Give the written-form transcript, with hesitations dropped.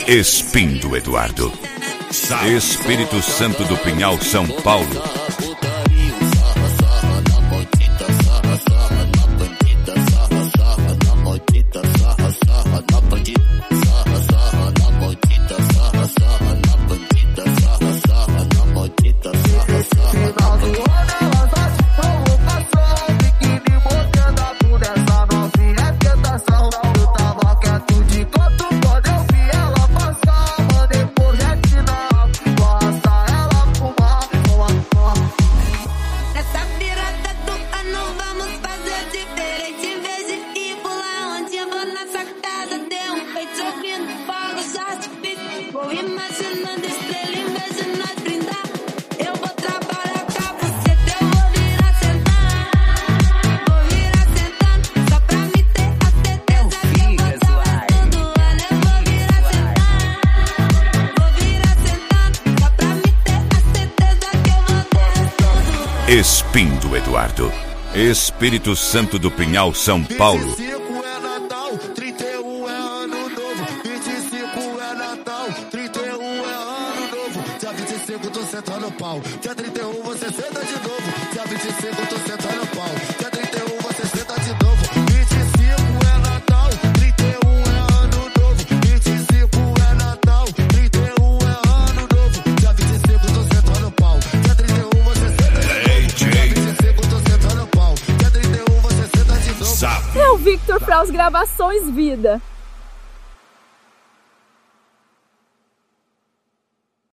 Espindo Eduardo. Espírito Santo do Pinhal, São Paulo. Vou imaginando estrela em vez de nós brindar. Eu vou trabalhar pra você, eu vou virar sentar. Vou virar sentando, só pra me ter a certeza que eu vou dar todo ano. Eu vou virar sentando, vou virar sentando, só pra me ter a certeza que eu vou dar todo ano. Espindo Eduardo. Espírito Santo do Pinhal, São Paulo. 25 é Natal, 31 é Ano Novo. 25 é Natal, 31 é Ano Novo. Dia 25 tô sentando pau. Dia 31 você senta de novo. Dia 25 tô sentando pau. Dia 31 você senta de novo. 25 é Natal, 31 é Ano Novo. 25 é Natal, 31 é Ano Novo. Dia 25 tô sentando pau. Dia 31 você senta de novo. Dia 25 tô sentando pau. Dia 31 você senta de novo. É o Victor Fraus Gravações Vida.